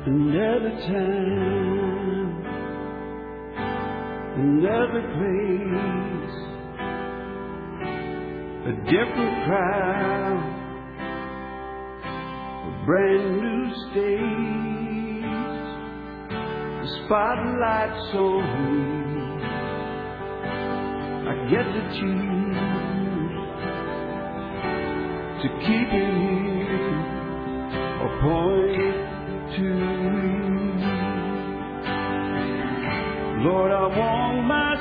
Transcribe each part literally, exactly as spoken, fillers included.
Another time, another place, a different crowd, a brand new stage, the spotlight's on me. I get to choose to keep it here or point to you. Lord, I want my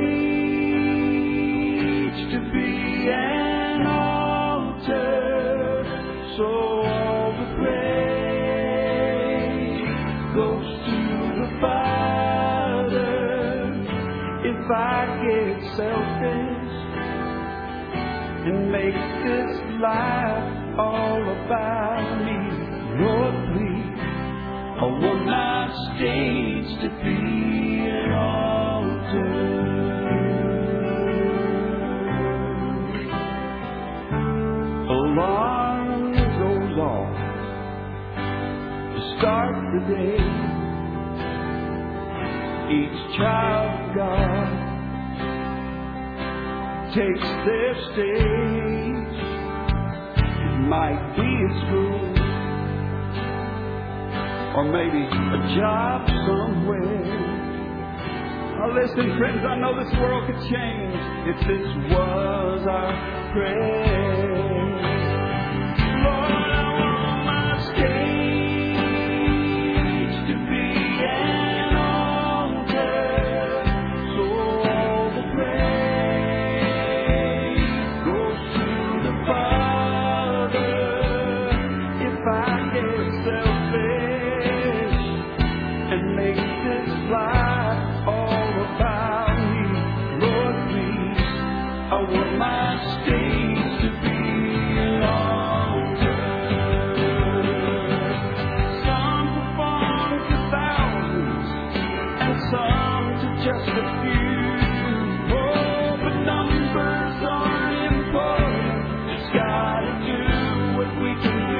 stage to be an altar, so all the praise goes to the Father. If I get selfish and make this life all about me, Lord, please, I want my stage to be an altar. Alarm goes off to start the day. Each child of God takes their stage. It might be a school, or maybe a job somewhere. Now listen, friends, I know this world could change if this was our prayer. Lord, I want my stage to be an altar, so all the praise goes to the Father. If I get selfish and make this life all about me, Lord, please, I want my stage to be an altar. Some perform to thousands and some to just a few. Oh, but numbers aren't important. Just gotta do what we can do.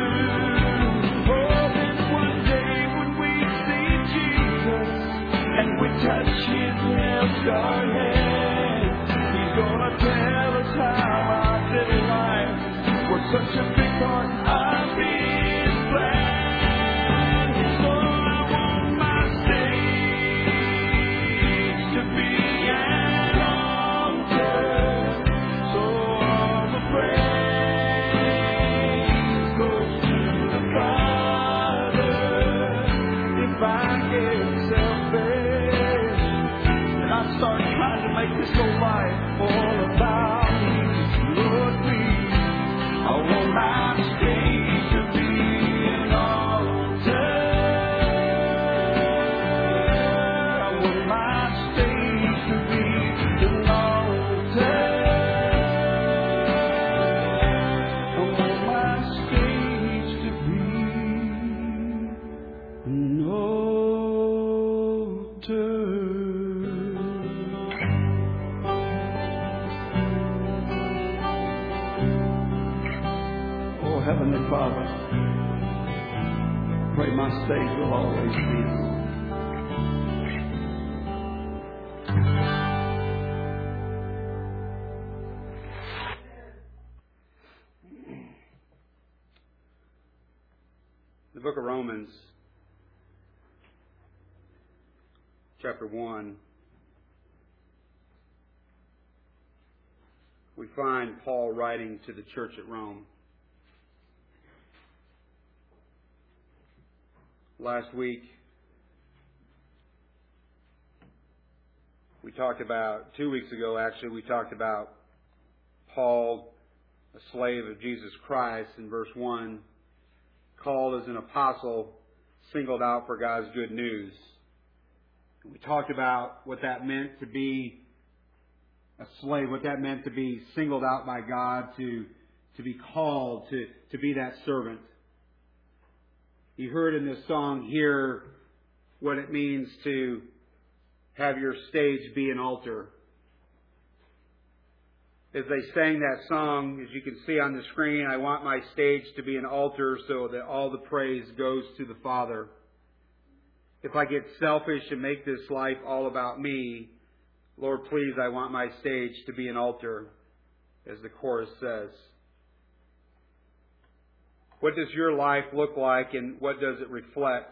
Touch his nail-scarred hand. He's gonna tell us how our little life was such a big part of his plan. So I want my stage to be an altar, so all the praise goes to the Father. If I get selfish, start trying to make this whole life all about me, Lord, please, I want my stage to be an altar. I want my stage to be an altar. I want my stage to be an altar. Heavenly Father, pray my stage will always be. The book of Romans, chapter one, we find Paul writing to the church at Rome. Last week, we talked about, two weeks ago actually, we talked about Paul, a slave of Jesus Christ, in verse one, called as an apostle, singled out for God's good news. We talked about what that meant to be a slave, what that meant to be singled out by God, to, to be called, to, to be that servant. You heard in this song here what it means to have your stage be an altar. As they sang that song, as you can see on the screen, I want my stage to be an altar so that all the praise goes to the Father. if I get selfish and make this life all about me, Lord, please, I want my stage to be an altar, as the chorus says. What does your life look like, and what does it reflect?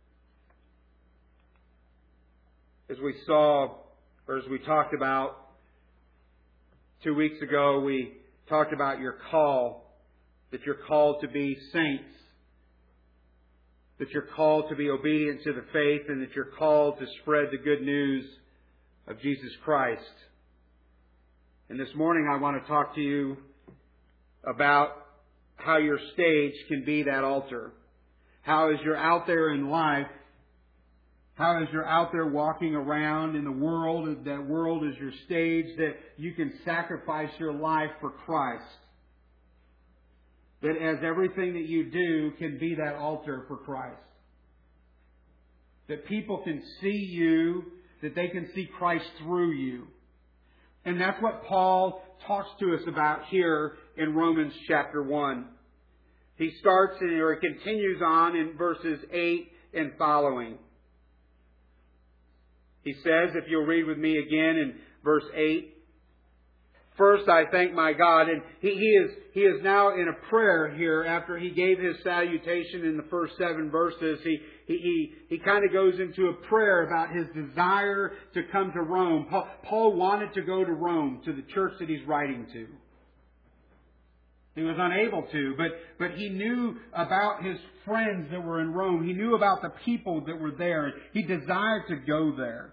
As we saw, or as we talked about two weeks ago, we talked about your call, that you're called to be saints, that you're called to be obedient to the faith, and that you're called to spread the good news of Jesus Christ. And this morning I want to talk to you about how your stage can be that altar. How as you're out there in life, how as you're out there walking around in the world, that world is your stage, that you can sacrifice your life for Christ. That as everything that you do can be that altar for Christ. That people can see you, that they can see Christ through you. And that's what Paul talks to us about here in Romans chapter one. He starts and or he continues on in verses eight and following. He says, if you'll read with me again in verse eight, first I thank my God. And he, he is he is now in a prayer here after he gave his salutation in the first seven verses. He he he, he kind of goes into a prayer about his desire to come to Rome. Paul, Paul wanted to go to Rome, to the church that he's writing to. He was unable to, but, but he knew about his friends that were in Rome. He knew about the people that were there. He desired to go there.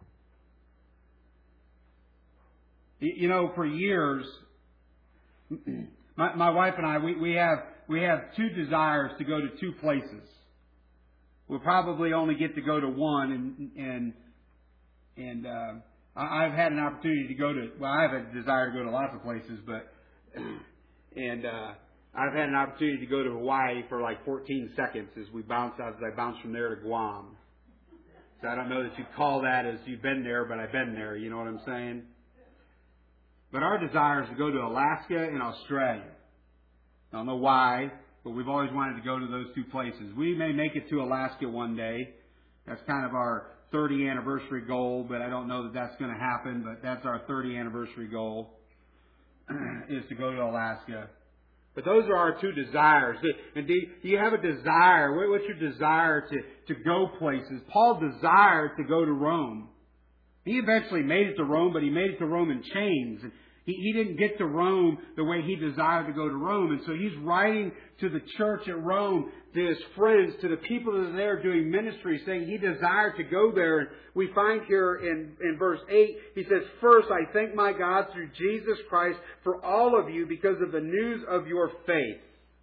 You know, for years, my, my wife and I, we, we have we have two desires to go to two places. We'll probably only get to go to one, and and and uh, I've had an opportunity to go to. Well, I have a desire to go to lots of places, but and uh, I've had an opportunity to go to Hawaii for like fourteen seconds as we bounce as I bounce from there to Guam. So I don't know that you call that as you've been there, but I've been there. You know what I'm saying? But our desire is to go to Alaska and Australia. I don't know why, but we've always wanted to go to those two places. We may make it to Alaska one day. That's kind of our thirtieth anniversary goal, but I don't know that that's going to happen. But that's our thirtieth anniversary goal, is to go to Alaska. But those are our two desires. And do you have a desire? What's your desire to, to go places? Paul desired to go to Rome. He eventually made it to Rome, but he made it to Rome in chains. He, he didn't get to Rome the way he desired to go to Rome. And so he's writing to the church at Rome, to his friends, to the people that are there doing ministry, saying he desired to go there. And we find here in, in verse eight, he says, first, I thank my God through Jesus Christ for all of you because of the news of your faith.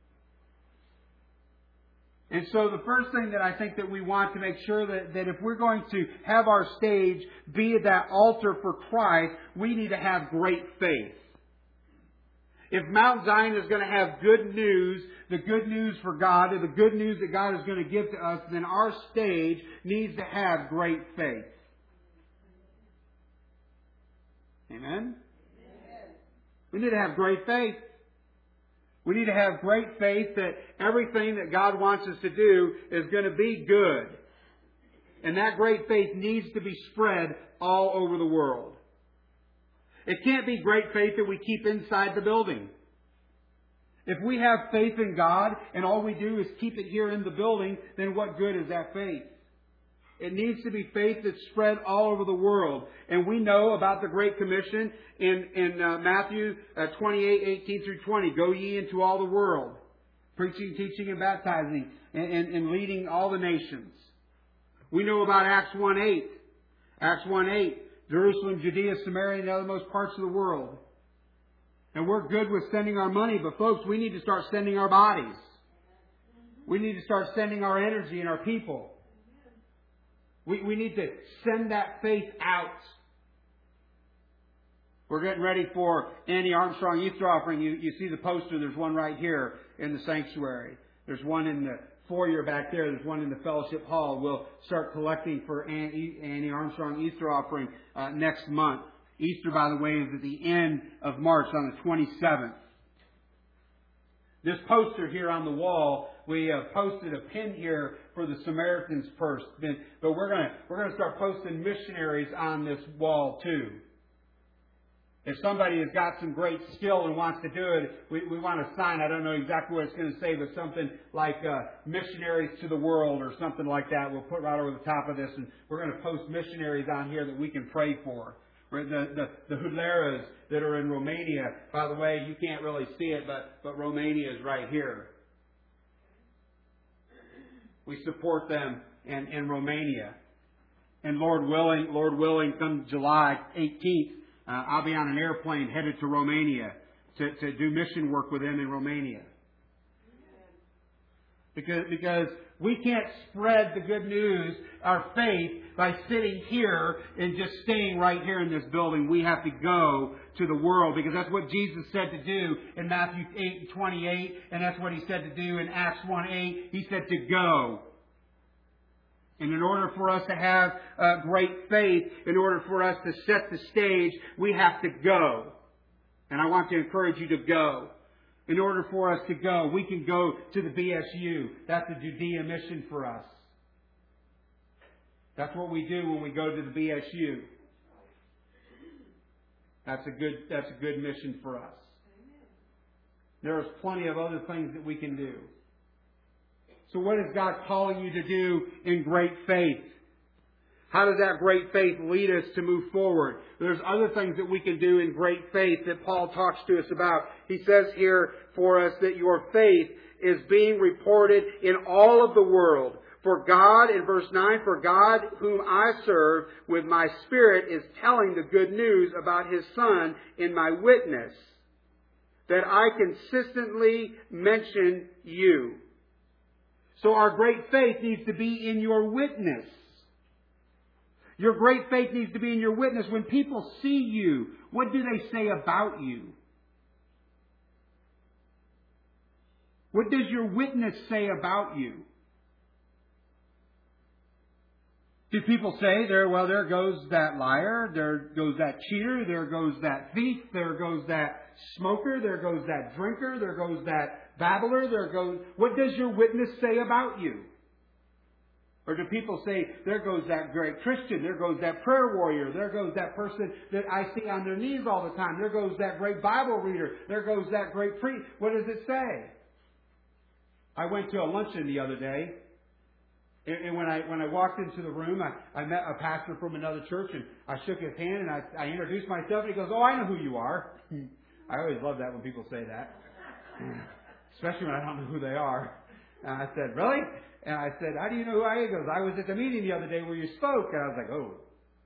And so the first thing that I think that we want to make sure that, that if we're going to have our stage be that altar for Christ, we need to have great faith. If Mount Zion is going to have good news, the good news for God, or the good news that God is going to give to us, then our stage needs to have great faith. Amen? We need to have great faith. We need to have great faith that everything that God wants us to do is going to be good. And that great faith needs to be spread all over the world. It can't be great faith that we keep inside the building. If we have faith in God and all we do is keep it here in the building, then what good is that faith? It needs to be faith that's spread all over the world. And we know about the Great Commission in, in uh, Matthew uh, twenty-eight, eighteen through twenty. Go ye into all the world, preaching, teaching, and baptizing, and, and, and leading all the nations. We know about Acts one eight. Acts one eight, Jerusalem, Judea, Samaria, and the othermost parts of the world. And we're good with sending our money, but folks, we need to start sending our bodies. We need to start sending our energy and our people. We, we need to send that faith out. We're getting ready for Annie Armstrong Easter offering. You, you see the poster. There's one right here in the sanctuary. There's one in the foyer back there. There's one in the fellowship hall. We'll start collecting for Annie, Annie Armstrong Easter offering uh, next month. Easter, by the way, is at the end of March on the twenty-seventh. This poster here on the wall, we uh, posted a pin here for the Samaritan's Purse. But we're going to we're going to start posting missionaries on this wall too. If somebody has got some great skill and wants to do it, we, we want to sign. I don't know exactly what it's going to say, but something like uh, missionaries to the world or something like that. We'll put right over the top of this, and we're going to post missionaries on here that we can pray for. The, the, the Hudleras that are in Romania. By the way, you can't really see it, but, but Romania is right here. We support them in, in Romania. And Lord willing, Lord willing, come July eighteenth, uh, I'll be on an airplane headed to Romania to, to do mission work with them in Romania. Because, because we can't spread the good news, our faith, by sitting here and just staying right here in this building. We have to go to the world, because that's what Jesus said to do in Matthew eight and twenty-eight, and that's what He said to do in Acts one eight. He said to go. And in order for us to have uh, great faith, in order for us to set the stage, we have to go. And I want to encourage you to go. In order for us to go, we can go to the B S U. That's the Judea mission for us. That's what we do when we go to the B S U. That's a good, that's a good mission for us. There's plenty of other things that we can do. So what is God calling you to do in great faith? How does that great faith lead us to move forward? There's other things that we can do in great faith that Paul talks to us about. He says here for us that your faith is being reported in all of the world. For God, in verse nine, for God whom I serve with my Spirit is telling the good news about His Son in my witness, that I consistently mention you. So our great faith needs to be in your witness. Your great faith needs to be in your witness. When people see you, what do they say about you? What does your witness say about you? Do people say, there, well, there goes that liar, there goes that cheater, there goes that thief, there goes that smoker, there goes that drinker, there goes that babbler, there goes... What does your witness say about you? Or do people say, there goes that great Christian, there goes that prayer warrior, there goes that person that I see on their knees all the time, there goes that great Bible reader, there goes that great priest. What does it say? I went to a luncheon the other day, and when I when I walked into the room, I, I met a pastor from another church, and I shook his hand, and I, I introduced myself, and he goes, oh, I know who you are. I always love that when people say that, especially when I don't know who they are. And I said, really? And I said, how do you know who I am? He goes, I was at the meeting the other day where you spoke. And I was like, oh.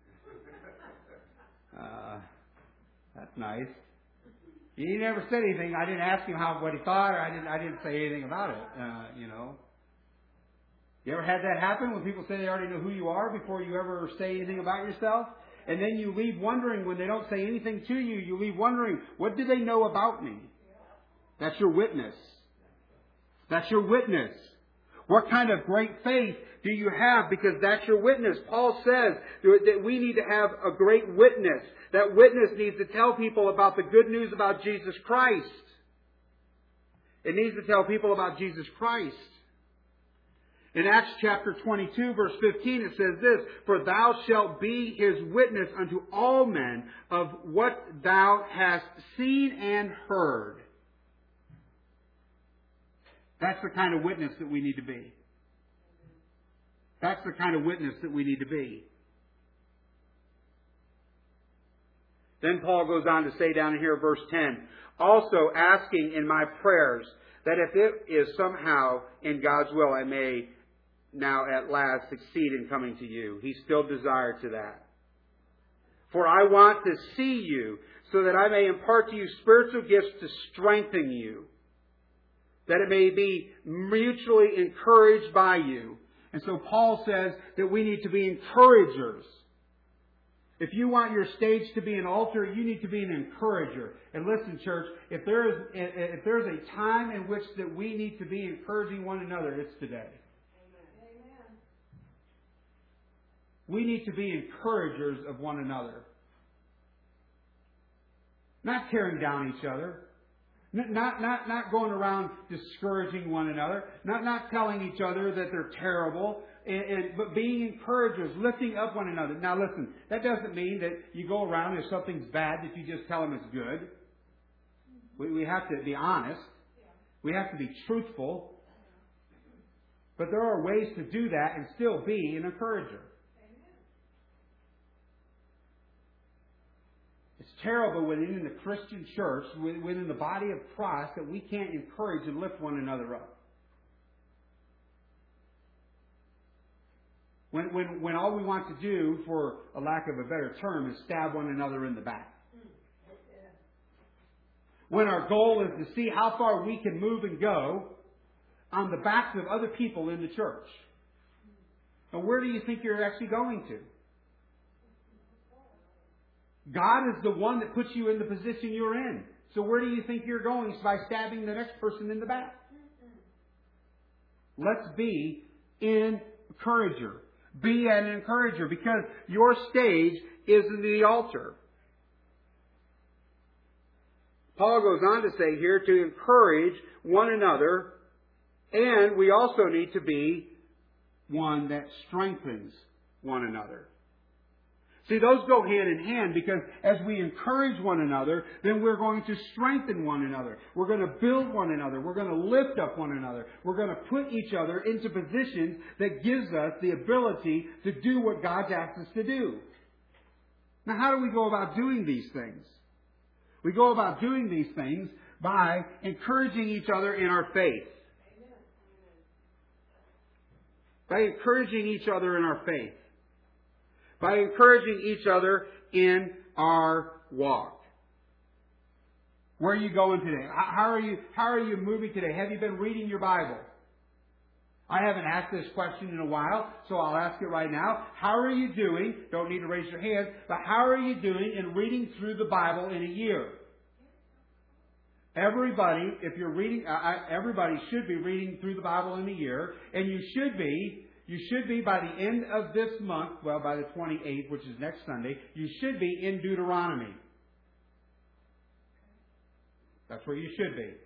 Uh, that's nice. He never said anything. I didn't ask him how what he thought, or I didn't I didn't say anything about it. Uh, you know. You ever had that happen when people say they already know who you are before you ever say anything about yourself? And then you leave wondering, when they don't say anything to you, you leave wondering, what do they know about me? That's your witness. That's your witness. What kind of great faith do you have? Because that's your witness. Paul says that we need to have a great witness. That witness needs to tell people about the good news about Jesus Christ. It needs to tell people about Jesus Christ. In Acts chapter twenty-two, verse fifteen, it says this, for thou shalt be His witness unto all men of what thou hast seen and heard. That's the kind of witness that we need to be. That's the kind of witness that we need to be. Then Paul goes on to say down here, verse ten, also asking in my prayers that if it is somehow in God's will, I may now at last succeed in coming to you. He still desired to that. For I want to see you so that I may impart to you spiritual gifts to strengthen you, that it may be mutually encouraged by you. And so Paul says that we need to be encouragers. If you want your stage to be an altar, you need to be an encourager. And listen, church, if there is if there's a time in which that we need to be encouraging one another, it's today. Amen. We need to be encouragers of one another. Not tearing down each other. Not, not, not going around discouraging one another. Not, not telling each other that they're terrible. And, and, but being encouragers, lifting up one another. Now listen, that doesn't mean that you go around if something's bad that you just tell them it's good. We, we have to be honest. We have to be truthful. But there are ways to do that and still be an encourager. It's terrible within the Christian church, within the body of Christ, that we can't encourage and lift one another up. When, when, when all we want to do, for a lack of a better term, is stab one another in the back. When our goal is to see how far we can move and go on the backs of other people in the church. And where do you think you're actually going to? God is the one that puts you in the position you're in. So where do you think you're going? It's by stabbing the next person in the back. Let's be an encourager. Be an encourager, because your stage is the altar. Paul goes on to say here to encourage one another, and we also need to be one that strengthens one another. See, those go hand in hand, because as we encourage one another, then we're going to strengthen one another. We're going to build one another. We're going to lift up one another. We're going to put each other into positions that gives us the ability to do what God's asked us to do. Now, how do we go about doing these things? We go about doing these things by encouraging each other in our faith. By encouraging each other in our faith. By encouraging each other in our walk. Where are you going today? How are you, how are you moving today? Have you been reading your Bible? I haven't asked this question in a while, so I'll ask it right now. How are you doing? Don't need to raise your hand, but how are you doing in reading through the Bible in a year? Everybody, if you're reading, uh, everybody should be reading through the Bible in a year, and you should be You should be by the end of this month, well, by the twenty-eighth, which is next Sunday, you should be in Deuteronomy. That's where you should be.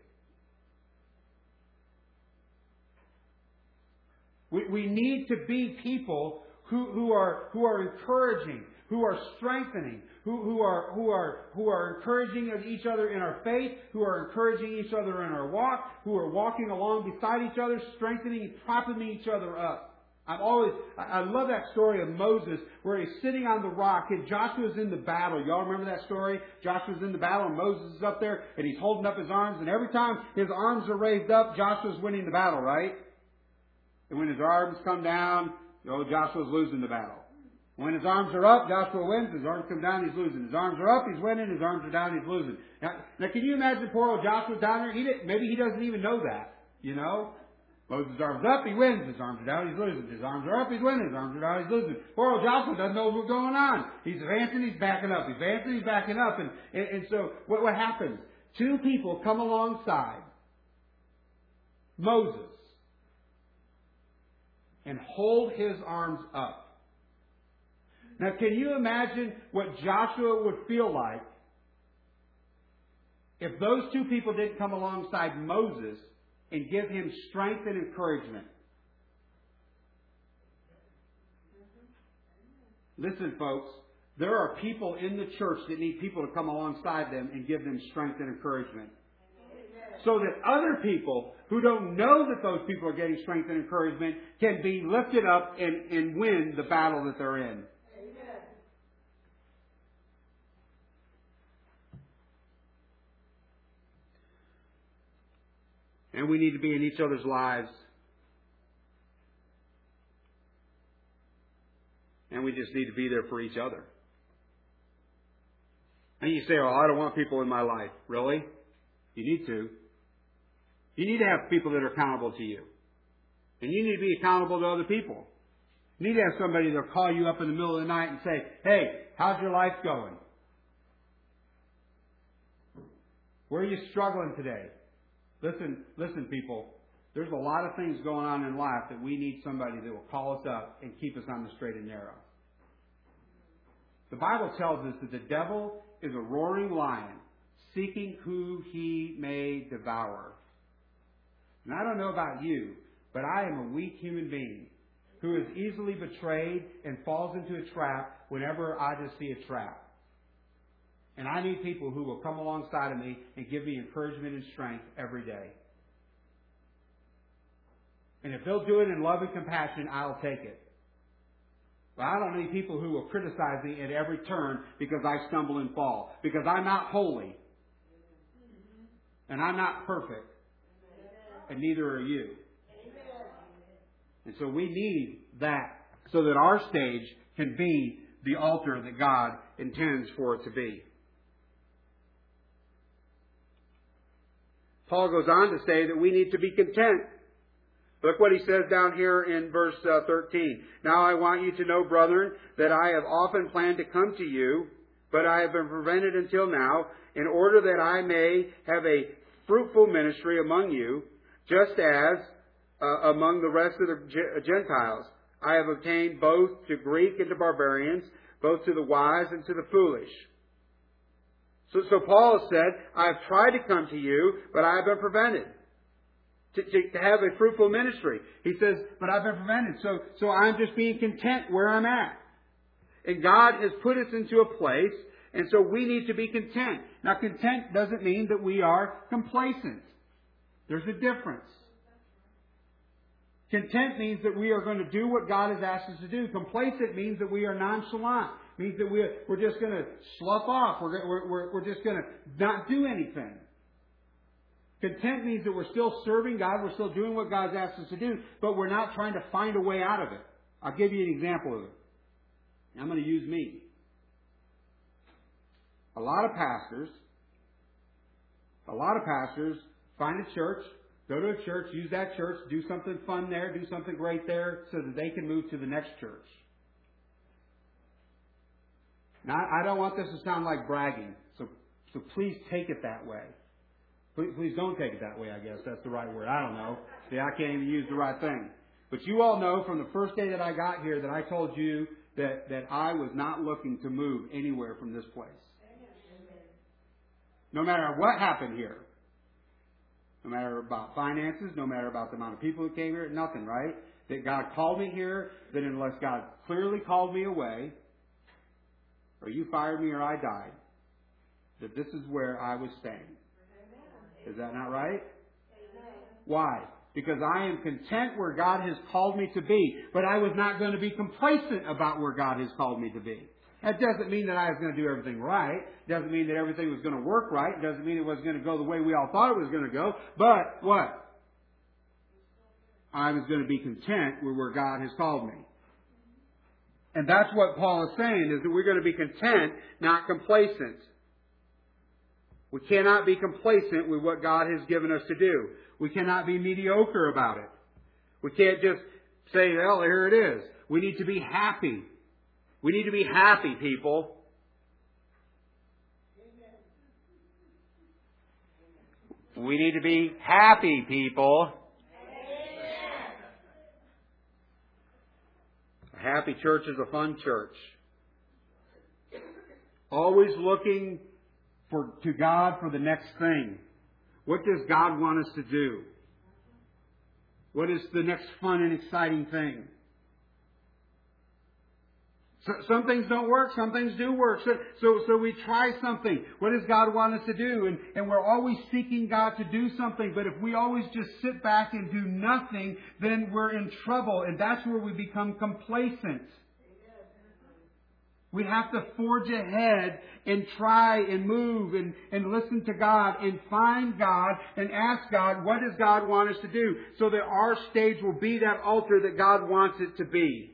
We, we need to be people who, who are who are encouraging, who are strengthening, who, who are who are who are encouraging each other in our faith, who are encouraging each other in our walk, who are walking along beside each other, strengthening and propping each other up. I'm always, I love that story of Moses where he's sitting on the rock and Joshua's in the battle. Y'all remember that story? Joshua's in the battle and Moses is up there and he's holding up his arms, and every time his arms are raised up, Joshua's winning the battle, right? And when his arms come down, oh, Joshua's losing the battle. When his arms are up, Joshua wins. His arms come down, he's losing. His arms are up, he's winning. His arms are down, he's losing. Now, now can you imagine poor old Joshua down there? He didn't, maybe he doesn't even know that, you know? Moses' arms up, he wins. His arms are down, he's losing. His arms are up, he's winning. His arms are down, he's losing. Poor old Joshua doesn't know what's going on. He's advancing, he's backing up. He's advancing, he's backing up. And, and, and so what, what happens? Two people come alongside Moses and hold his arms up. Now, can you imagine what Joshua would feel like if those two people didn't come alongside Moses and give him strength and encouragement? Listen, folks, there are people in the church that need people to come alongside them and give them strength and encouragement. So that other people who don't know that those people are getting strength and encouragement can be lifted up and, and win the battle that they're in. And we need to be in each other's lives. And we just need to be there for each other. And you say, oh, I don't want people in my life. Really? You need to. You need to have people that are accountable to you. And you need to be accountable to other people. You need to have somebody that'll call you up in the middle of the night and say, hey, how's your life going? Where are you struggling today? Listen, listen, people. There's a lot of things going on in life that we need somebody that will call us up and keep us on the straight and narrow. The Bible tells us that the devil is a roaring lion, seeking who he may devour. And I don't know about you, but I am a weak human being who is easily betrayed and falls into a trap whenever I just see a trap. And I need people who will come alongside of me and give me encouragement and strength every day. And if they'll do it in love and compassion, I'll take it. But I don't need people who will criticize me at every turn because I stumble and fall. Because I'm not holy. And I'm not perfect. And neither are you. And so we need that so that our stage can be the altar that God intends for it to be. Paul goes on to say that we need to be content. Look what he says down here in verse uh, thirteen. Now I want you to know, brethren, that I have often planned to come to you, but I have been prevented until now, in order that I may have a fruitful ministry among you, just as uh, among the rest of the Gentiles. I have obtained both to Greek and to barbarians, both to the wise and to the foolish. So, so Paul has said, I have tried to come to you, but I have been prevented. To, to, to have a fruitful ministry. He says, but I've been prevented. So, so I'm just being content where I'm at. And God has put us into a place, and so we need to be content. Now, content doesn't mean that we are complacent. There's a difference. Content means that we are going to do what God has asked us to do. Complacent means that we are nonchalant. Means that we're, we're just going to slough off. We're, we're, we're just going to not do anything. Content means that we're still serving God, we're still doing what God's asked us to do, but we're not trying to find a way out of it. I'll give you an example of it. I'm going to use me. A lot of pastors, a lot of pastors find a church, go to a church, use that church, do something fun there, do something great there, so that they can move to the next church. Now, I don't want this to sound like bragging, so, so please take it that way. Please, please don't take it that way, I guess. That's the right word. I don't know. See, I can't even use the right thing. But you all know from the first day that I got here that I told you that, that I was not looking to move anywhere from this place. No matter what happened here. No matter about finances, no matter about the amount of people that came here, nothing, right? That God called me here, that unless God clearly called me away, or you fired me or I died, that this is where I was staying. Is that not right? Why? Because I am content where God has called me to be. But I was not going to be complacent about where God has called me to be. That doesn't mean that I was going to do everything right. It doesn't mean that everything was going to work right. It doesn't mean it was going to go the way we all thought it was going to go. But what? I was going to be content with where God has called me. And that's what Paul is saying, is that we're going to be content, not complacent. We cannot be complacent with what God has given us to do. We cannot be mediocre about it. We can't just say, well, here it is. We need to be happy. We need to be happy, people. We need to be happy, people. A happy church is a fun church. Always looking For, to God for the next thing. What does God want us to do? What is the next fun and exciting thing? So, some things don't work, some things do work. So, so, so we try something. What does God want us to do? And, and we're always seeking God to do something. But if we always just sit back and do nothing, then we're in trouble. And that's where we become complacent. We have to forge ahead and try and move and, and listen to God and find God and ask God, what does God want us to do? So that our stage will be that altar that God wants it to be.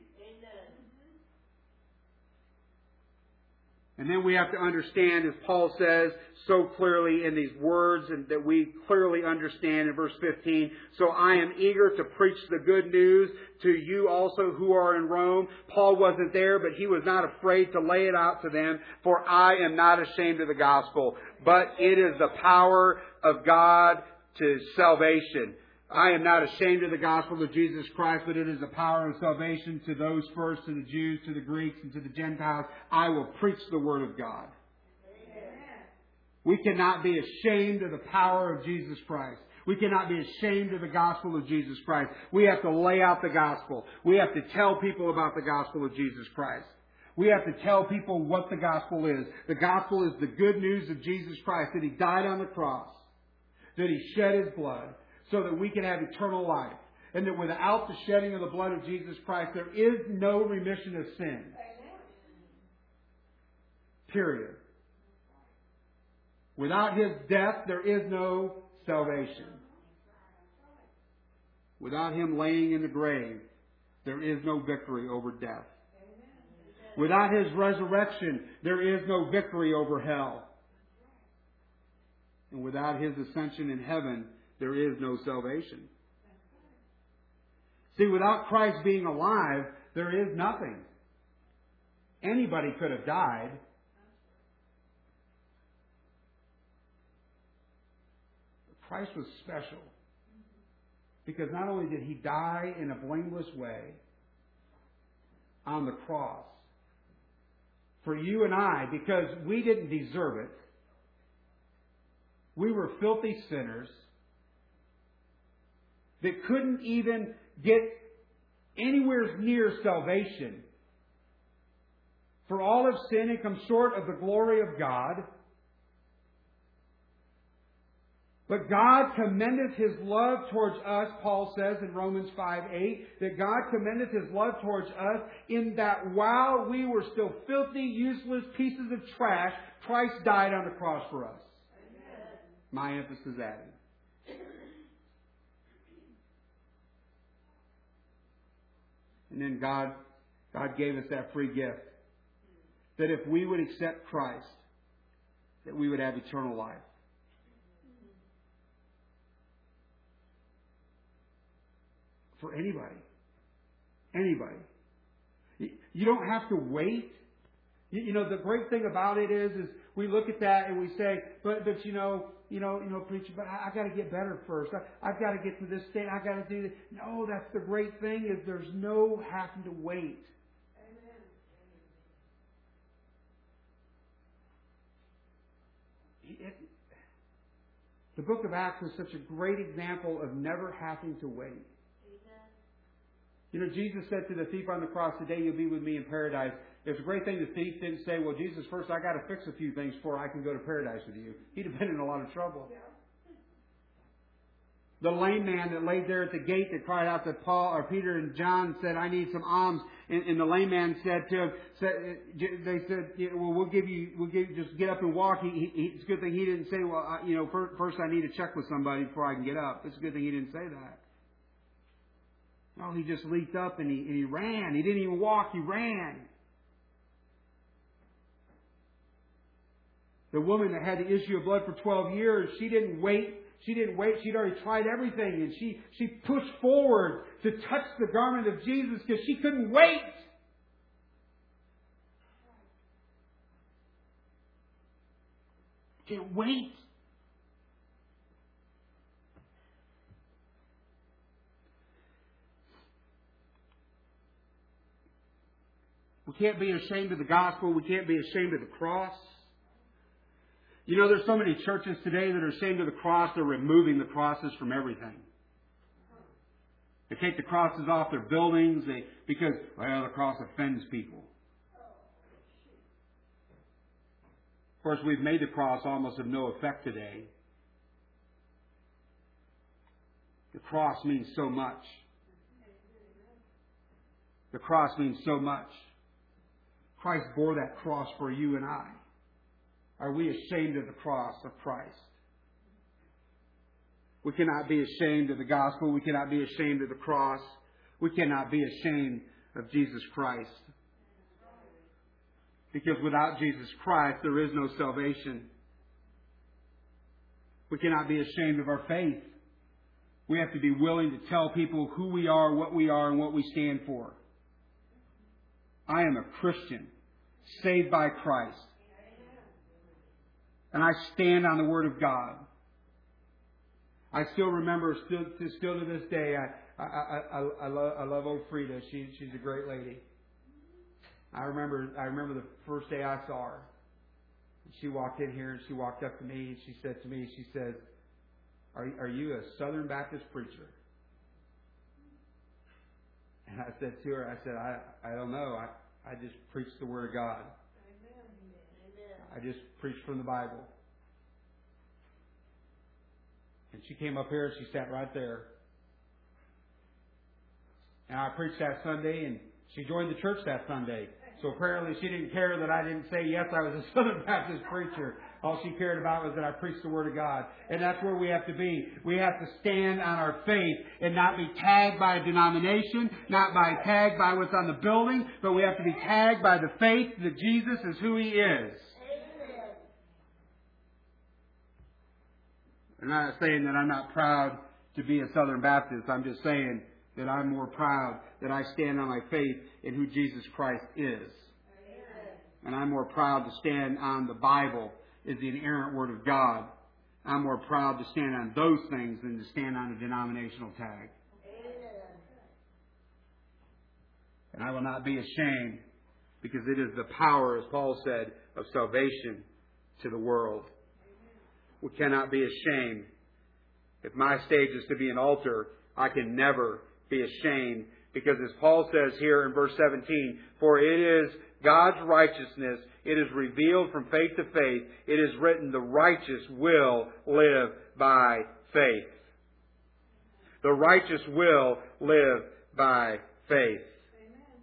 And then we have to understand, as Paul says so clearly in these words, and that we clearly understand in verse fifteen, so I am eager to preach the good news to you also who are in Rome. Paul wasn't there, but he was not afraid to lay it out to them, for I am not ashamed of the gospel, but it is the power of God to salvation. I am not ashamed of the gospel of Jesus Christ, but it is the power of salvation to those first, to the Jews, to the Greeks, and to the Gentiles. I will preach the word of God. Amen. We cannot be ashamed of the power of Jesus Christ. We cannot be ashamed of the gospel of Jesus Christ. We have to lay out the gospel. We have to tell people about the gospel of Jesus Christ. We have to tell people what the gospel is. The gospel is the good news of Jesus Christ, that He died on the cross, that He shed His blood so that we can have eternal life. And that without the shedding of the blood of Jesus Christ, there is no remission of sin. Period. Without His death, there is no salvation. Without Him laying in the grave, there is no victory over death. Without His resurrection, there is no victory over hell. And without His ascension in heaven, there is no salvation. See, without Christ being alive, there is nothing. Anybody could have died. Christ was special because not only did He die in a blameless way on the cross for you and I, because we didn't deserve it. We were filthy sinners that couldn't even get anywhere near salvation. For all have sinned and come short of the glory of God. But God commendeth His love towards us, Paul says in Romans five eight, that God commendeth His love towards us in that while we were still filthy, useless pieces of trash, Christ died on the cross for us. Amen. My emphasis added. And then God, God gave us that free gift. That if we would accept Christ, that we would have eternal life. For anybody. Anybody. You don't have to wait. You know, the great thing about it is, is we look at that and we say, but, but you know, you know, you know, preacher, but I, I got to get better first. I, I've got to get to this state. I got to do this. No, that's the great thing is there's no having to wait. Amen. It, the book of Acts is such a great example of never having to wait. You know, Jesus said to the thief on the cross, today you'll be with me in paradise. It's a great thing the thief didn't say, well, Jesus, first I got to fix a few things before I can go to paradise with you. He'd have been in a lot of trouble. Yeah. The lame man that laid there at the gate that cried out to Paul or Peter and John said, I need some alms. And, and the lame man said to him, said, they said, well, we'll give you, we'll give you, just get up and walk. He, he, it's a good thing he didn't say, well, I, you know, first I need to check with somebody before I can get up. It's a good thing he didn't say that. No, he just leaped up and he, and he ran. He didn't even walk, he ran. The woman that had the issue of blood for twelve years, she didn't wait. She didn't wait. She'd already tried everything. And she, she pushed forward to touch the garment of Jesus because she couldn't wait. Can't wait. We can't be ashamed of the gospel. We can't be ashamed of the cross. You know, there's so many churches today that are ashamed of the cross, they're removing the crosses from everything. They take the crosses off their buildings they, because, well, the cross offends people. Of course, we've made the cross almost of no effect today. The cross means so much. The cross means so much. Christ bore that cross for you and I. Are we ashamed of the cross of Christ? We cannot be ashamed of the gospel. We cannot be ashamed of the cross. We cannot be ashamed of Jesus Christ. Because without Jesus Christ, there is no salvation. We cannot be ashamed of our faith. We have to be willing to tell people who we are, what we are, and what we stand for. I am a Christian, saved by Christ. And I stand on the Word of God. I still remember, still to, still to this day, I, I, I, I, love, I love old Frida. She, she's a great lady. I remember, I remember the first day I saw her. She walked in here and she walked up to me and she said to me, she says, are, are you a Southern Baptist preacher? And I said to her, I said, I, I don't know. I, I just preach the Word of God. Amen. I just preach from the Bible. And she came up here and she sat right there. And I preached that Sunday and she joined the church that Sunday. So apparently she didn't care that I didn't say, yes, I was a Southern Baptist preacher. All she cared about was that I preached the Word of God. And that's where we have to be. We have to stand on our faith and not be tagged by a denomination, not by tagged by what's on the building, but we have to be tagged by the faith that Jesus is who He is. I'm not saying that I'm not proud to be a Southern Baptist. I'm just saying that I'm more proud that I stand on my faith in who Jesus Christ is. Amen. And I'm more proud to stand on the Bible as the inerrant Word of God. I'm more proud to stand on those things than to stand on a denominational tag. Amen. And I will not be ashamed, because it is the power, as Paul said, of salvation to the world. We cannot be ashamed. If my stage is to be an altar, I can never be ashamed, because as Paul says here in verse seventeen, for it is God's righteousness, it is revealed from faith to faith, it is written, the righteous will live by faith. The righteous will live by faith. Amen.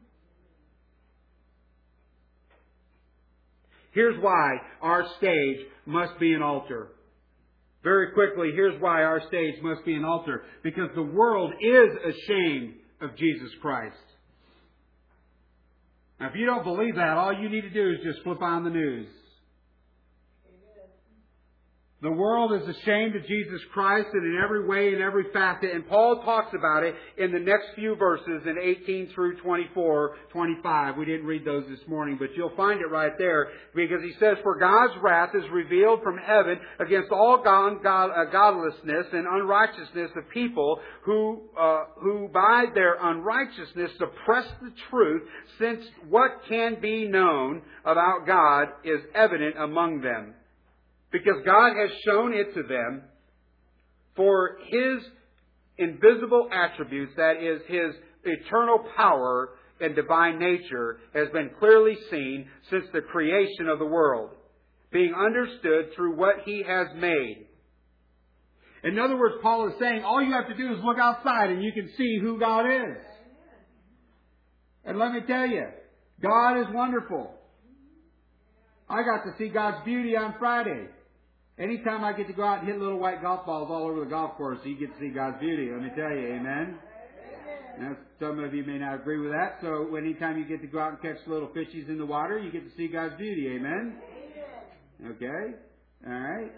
Here's why our stage must be an altar. Very quickly, here's why our stage must be an altar. Because the world is ashamed of Jesus Christ. Now, if you don't believe that, all you need to do is just flip on the news. The world is ashamed of Jesus Christ, and in every way, in every facet. And Paul talks about it in the next few verses in eighteen through twenty-four, twenty-five. We didn't read those this morning, but you'll find it right there. Because he says, for God's wrath is revealed from heaven against all God, God, uh, godlessness and unrighteousness of people who, uh, who by their unrighteousness suppress the truth, since what can be known about God is evident among them. Because God has shown it to them, for His invisible attributes, that is, His eternal power and divine nature, has been clearly seen since the creation of the world, being understood through what He has made. In other words, Paul is saying, all you have to do is look outside and you can see who God is. And let me tell you, God is wonderful. I got to see God's beauty on Friday. Anytime I get to go out and hit little white golf balls all over the golf course, you get to see God's beauty. Let me tell you, amen? Now, some of you may not agree with that. So anytime you get to go out and catch little fishies in the water, you get to see God's beauty. Amen? Okay? All right?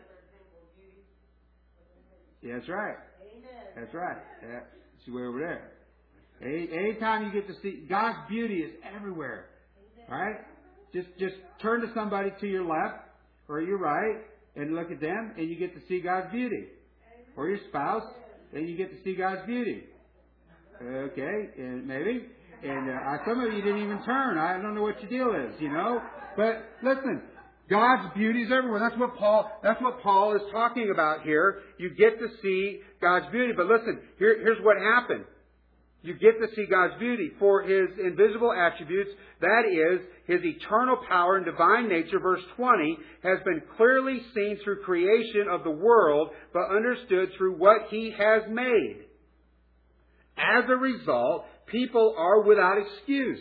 Yeah, that's right. That's right. Yeah, it's way over there. Any, anytime you get to see God's beauty is everywhere. All right? Just just turn to somebody to your left or your right and look at them, and you get to see God's beauty. Or your spouse, and you get to see God's beauty. Okay, and maybe. And uh, some of you didn't even turn. I don't know what your deal is, you know. But listen, God's beauty is everywhere. That's what Paul. That's what Paul is talking about here. You get to see God's beauty. But listen, here, here's what happened. You get to see God's beauty for His invisible attributes, that is, His eternal power and divine nature, verse twenty, has been clearly seen through creation of the world, but understood through what He has made. As a result, people are without excuse.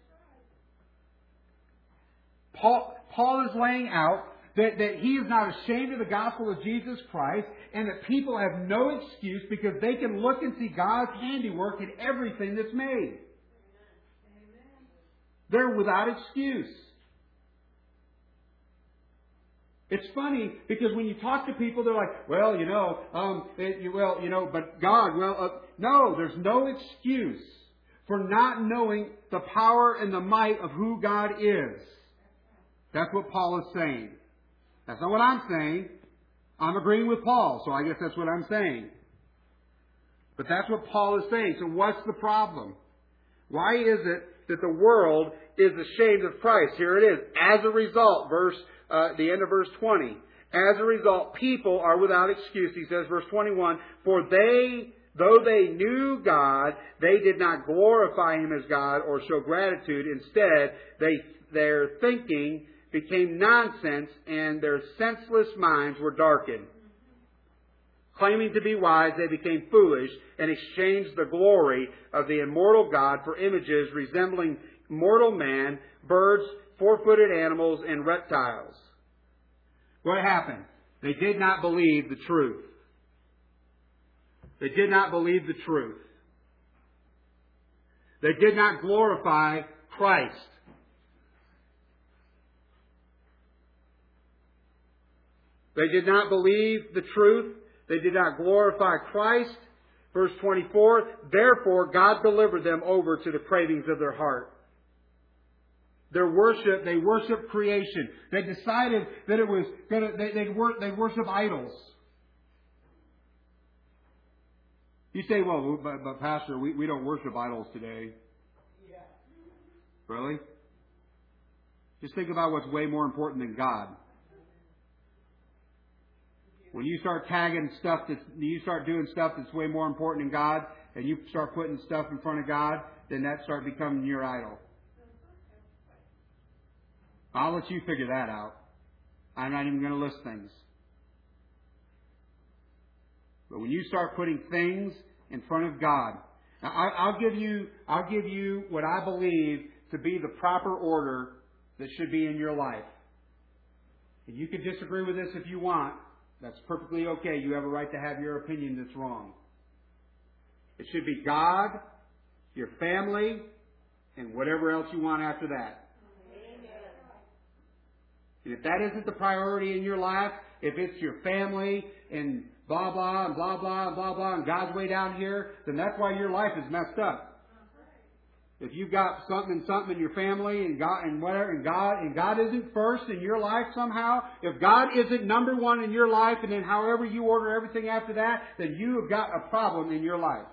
Paul, Paul is laying out That, that he is not ashamed of the gospel of Jesus Christ, and that people have no excuse because they can look and see God's handiwork in everything that's made. Amen. They're without excuse. It's funny because when you talk to people, they're like, well, you know, um, it, you, well, you know, but God, well, uh, no, there's no excuse for not knowing the power and the might of who God is. That's what Paul is saying. That's not what I'm saying. I'm agreeing with Paul, so I guess that's what I'm saying. But that's what Paul is saying. So what's the problem? Why is it that the world is ashamed of Christ? Here it is. As a result, verse uh, the end of verse twenty. As a result, people are without excuse. He says, verse twenty-one, for they, though they knew God, they did not glorify Him as God or show gratitude. Instead, they, their thinking became nonsense and their senseless minds were darkened. Claiming to be wise, they became foolish and exchanged the glory of the immortal God for images resembling mortal man, birds, four-footed animals, and reptiles. What happened? They did not believe the truth. They did not believe the truth. They did not glorify Christ. They did not believe the truth. They did not glorify Christ. Verse twenty-four, therefore God delivered them over to the cravings of their heart. Their worship, they worship creation. They decided that it was gonna, they, they'd, wor, they'd worship idols. You say, well, but, but Pastor, we, we don't worship idols today. Yeah. Really? Just think about what's way more important than God. When you start tagging stuff that's, you start doing stuff that's way more important than God, and you start putting stuff in front of God, then that starts becoming your idol. I'll let you figure that out. I'm not even going to list things. But when you start putting things in front of God, now I'll give you, I'll give you what I believe to be the proper order that should be in your life. And you can disagree with this if you want. That's perfectly okay. You have a right to have your opinion that's wrong. It should be God, your family, and whatever else you want after that. And if that isn't the priority in your life, if it's your family and blah, blah, and blah, blah, and blah, blah, and God's way down here, then that's why your life is messed up. If you've got something and something in your family and God and whatever and God and God isn't first in your life somehow, if God isn't number one in your life and then however you order everything after that, then you have got a problem in your life.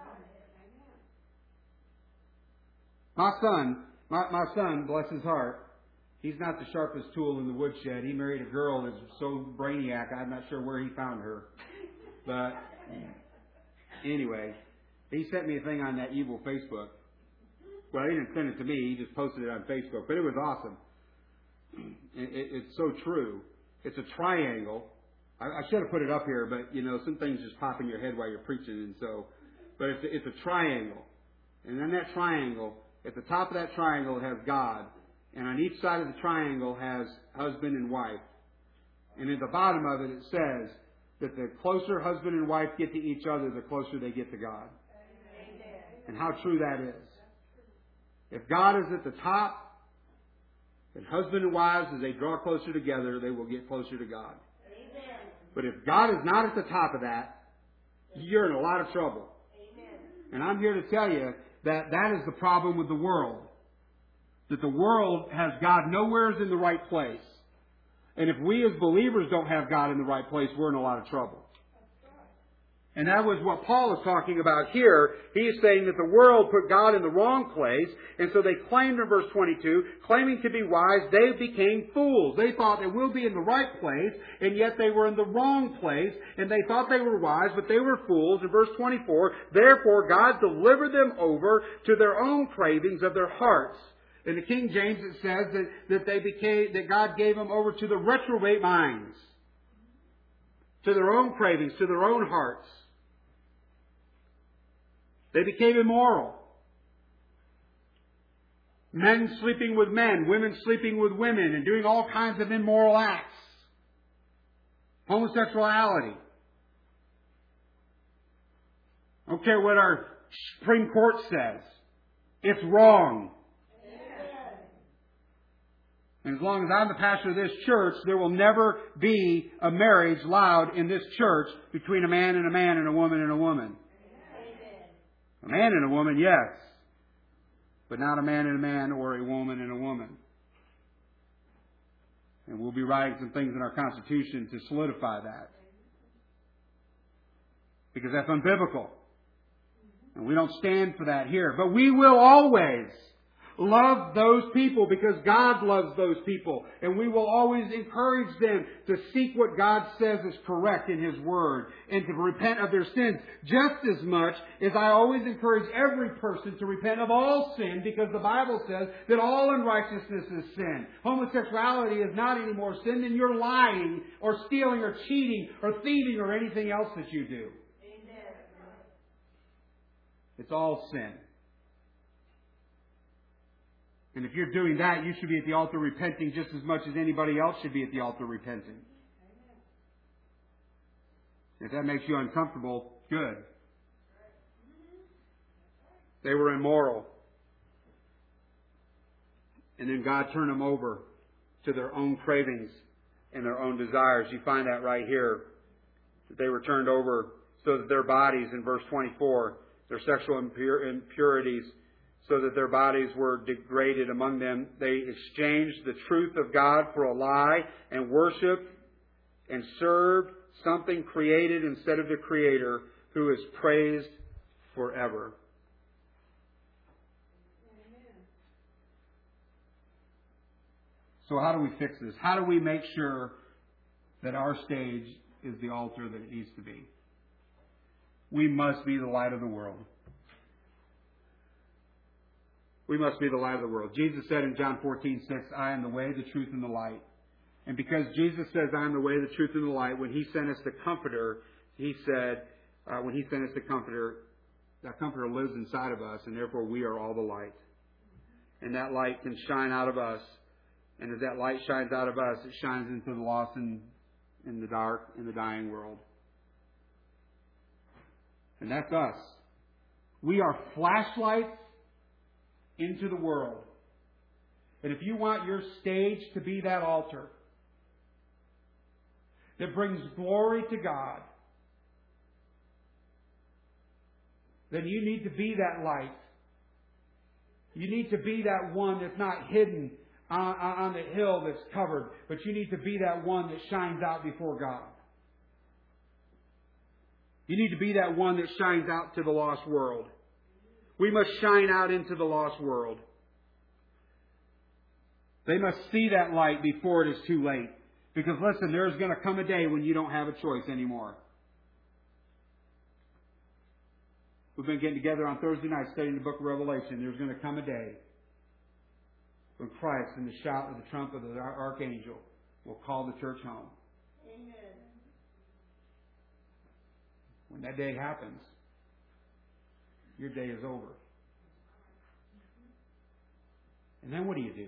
My son, my, my son, bless his heart, he's not the sharpest tool in the woodshed. He married a girl that's so brainiac, I'm not sure where he found her. But anyway, he sent me a thing on that evil Facebook. Well, he didn't send it to me. He just posted it on Facebook. But it was awesome. It, it, it's so true. It's a triangle. I, I should have put it up here, but, you know, some things just pop in your head while you're preaching. And so, but it's a, it's a triangle. And then that triangle, at the top of that triangle has God. And on each side of the triangle has husband and wife. And at the bottom of it, it says that the closer husband and wife get to each other, the closer they get to God. Amen. And how true that is. If God is at the top, then husband and wives, as they draw closer together, they will get closer to God. Amen. But if God is not at the top of that, you're in a lot of trouble. Amen. And I'm here to tell you that that is the problem with the world. That the world has God nowhere in the right place. And if we as believers don't have God in the right place, we're in a lot of trouble. And that was what Paul is talking about here. He's saying that the world put God in the wrong place. And so they claimed in verse twenty-two, claiming to be wise, they became fools. They thought they will be in the right place, and yet they were in the wrong place. And they thought they were wise, but they were fools. In verse twenty-four, therefore God delivered them over to their own cravings of their hearts. In the King James it says that, that they became, that God gave them over to the reprobate minds. To their own cravings, to their own hearts. They became immoral. Men sleeping with men, women sleeping with women, and doing all kinds of immoral acts. Homosexuality. I don't care what our Supreme Court says. It's wrong. And as long as I'm the pastor of this church, there will never be a marriage allowed in this church between a man and a man and a woman and a woman. A man and a woman, yes. But not a man and a man or a woman and a woman. And we'll be writing some things in our Constitution to solidify that. Because that's unbiblical. And we don't stand for that here. But we will always, love those people because God loves those people. And we will always encourage them to seek what God says is correct in His Word and to repent of their sins. Just as much as I always encourage every person to repent of all sin, because the Bible says that all unrighteousness is sin. Homosexuality is not any more sin than you're lying or stealing or cheating or thieving or anything else that you do. It's all sin. And if you're doing that, you should be at the altar repenting just as much as anybody else should be at the altar repenting. If that makes you uncomfortable, good. They were immoral. And then God turned them over to their own cravings and their own desires. You find that right here. They were turned over so that their bodies, in verse twenty-four, their sexual impur- impurities, so that their bodies were degraded among them. They exchanged the truth of God for a lie and worshiped and served something created instead of the Creator, who is praised forever. So how do we fix this? How do we make sure that our stage is the altar that it needs to be? We must be the light of the world. We must be the light of the world. Jesus said in John fourteen six, I am the way, the truth, and the light. And because Jesus says, I am the way, the truth, and the light, when He sent us the Comforter, He said, uh, when He sent us the Comforter, that Comforter lives inside of us, and therefore we are all the light. And that light can shine out of us. And as that light shines out of us, it shines into the lost and in the dark, in the dying world. And that's us. We are flashlights into the world. And if you want your stage to be that altar that brings glory to God, then you need to be that light. You need to be that one that's not hidden on, on the hill that's covered, but you need to be that one that shines out before God. You need to be that one that shines out to the lost world. We must shine out into the lost world. They must see that light before it is too late. Because listen, there's going to come a day when you don't have a choice anymore. We've been getting together on Thursday night studying the book of Revelation. There's going to come a day when Christ, in the shout of the trumpet of the archangel, will call the church home. Amen. When that day happens, your day is over. And then what do you do?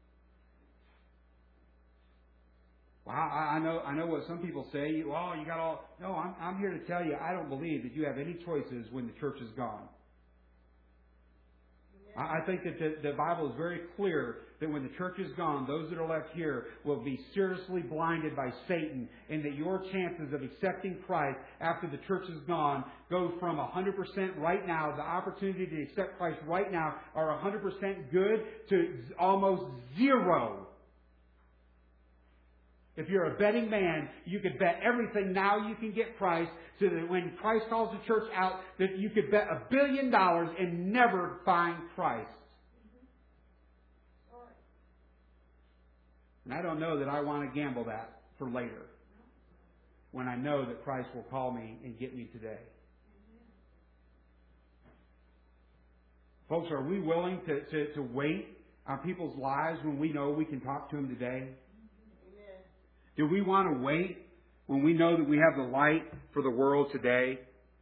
Well, I, I know I know what some people say. Well, you got all... No, I'm, I'm here to tell you, I don't believe that you have any choices when the church is gone. I think that the, the Bible is very clear that when the church is gone, those that are left here will be seriously blinded by Satan, and that your chances of accepting Christ after the church is gone go from one hundred percent right now, the opportunity to accept Christ right now are one hundred percent good, to almost zero. If you're a betting man, you could bet everything now you can get Christ, so that when Christ calls the church out, that you could bet a billion dollars and never find Christ. And I don't know that I want to gamble that for later, when I know that Christ will call me and get me today. Folks, are we willing to, to, to wait on people's lives when we know we can talk to them today? Do we want to wait when we know that we have the light for the world today?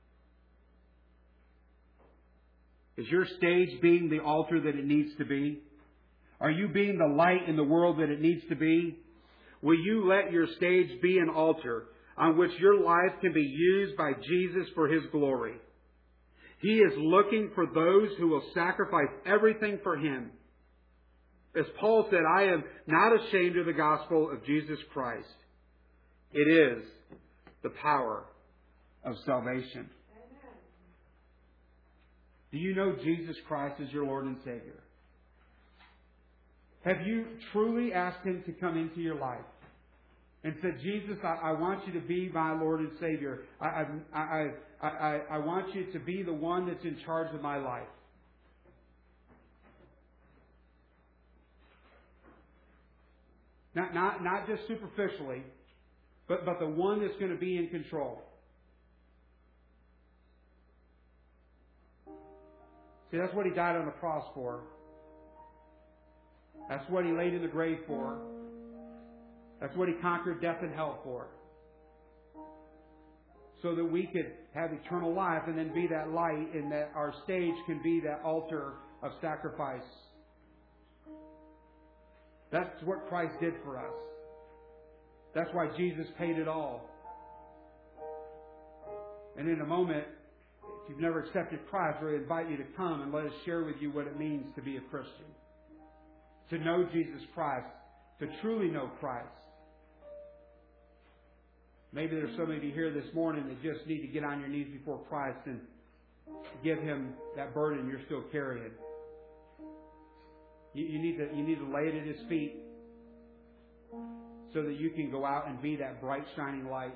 Is your stage being the altar that it needs to be? Are you being the light in the world that it needs to be? Will you let your stage be an altar on which your life can be used by Jesus for His glory? He is looking for those who will sacrifice everything for Him. As Paul said, I am not ashamed of the gospel of Jesus Christ. It is the power of salvation. Amen. Do you know Jesus Christ as your Lord and Savior? Have you truly asked Him to come into your life and said, Jesus, I, I want you to be my Lord and Savior. I, I, I, I, I, I want you to be the one that's in charge of my life. Not, not, not just superficially, but, but the one that's going to be in control. See, that's what He died on the cross for. That's what He laid in the grave for. That's what He conquered death and hell for. So that we could have eternal life and then be that light, and that our stage can be that altar of sacrifice. That's what Christ did for us. That's why Jesus paid it all. And in a moment, if you've never accepted Christ, we invite you to come and let us share with you what it means to be a Christian. To know Jesus Christ. To truly know Christ. Maybe there's some of you here this morning that just need to get on your knees before Christ and give Him that burden you're still carrying. You, you need to you need to lay it at His feet so that you can go out and be that bright, shining light.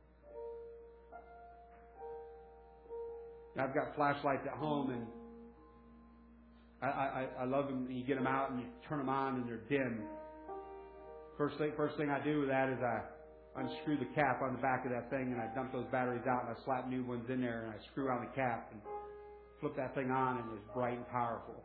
I've got flashlights at home, and I, I, I love them. You get them out and you turn them on, and they're dim. First thing, first thing I do with that is I unscrew the cap on the back of that thing, and I dump those batteries out, and I slap new ones in there, and I screw on the cap and flip that thing on, and it's bright and powerful.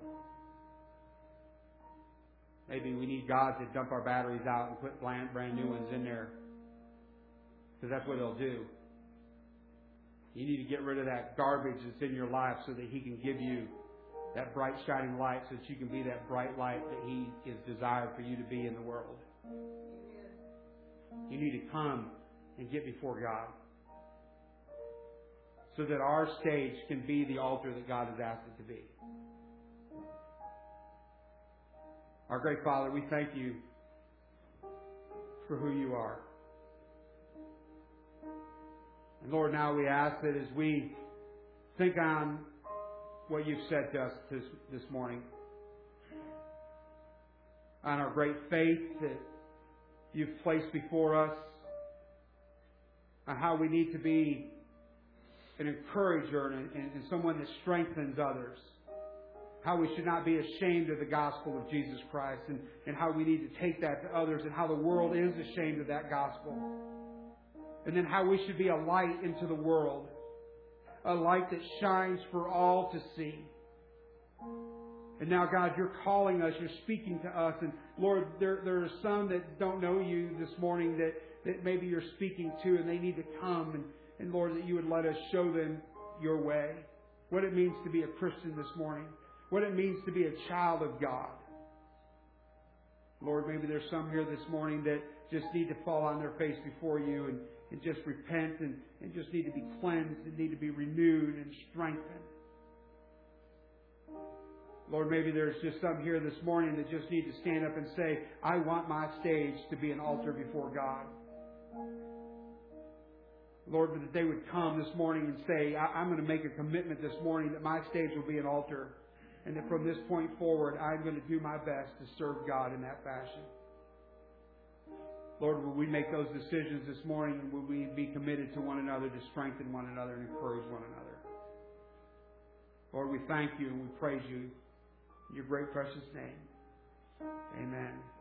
Maybe we need God to dump our batteries out and put brand new ones in there, because that's what He'll do. You need to get rid of that garbage that's in your life so that He can give you that bright, shining light, so that you can be that bright light that He is desired for you to be in the world. You need to come and get before God so that our stage can be the altar that God has asked it to be. Our great Father, we thank You for who You are. And Lord, now we ask that as we think on what You've said to us this, this morning, on our great faith that You've placed before us, on how we need to be an encourager and, and, and someone that strengthens others, how we should not be ashamed of the gospel of Jesus Christ, and, and how we need to take that to others, and how the world is ashamed of that gospel. And then how we should be a light into the world. A light that shines for all to see. And now, God, You're calling us. You're speaking to us. And Lord, there, there are some that don't know You this morning that, that maybe You're speaking to, and they need to come. And, and Lord, that You would let us show them Your way. What it means to be a Christian this morning. What it means to be a child of God. Lord, maybe there's some here this morning that just need to fall on their face before You and, and just repent and, and just need to be cleansed and need to be renewed and strengthened. Lord, maybe there's just some here this morning that just need to stand up and say, I want my stage to be an altar before God. Lord, that they would come this morning and say, I'm going to make a commitment this morning that my stage will be an altar. And that from this point forward, I'm going to do my best to serve God in that fashion. Lord, will we make those decisions this morning, and will we be committed to one another to strengthen one another and encourage one another? Lord, we thank You and we praise You in Your great precious name. Amen.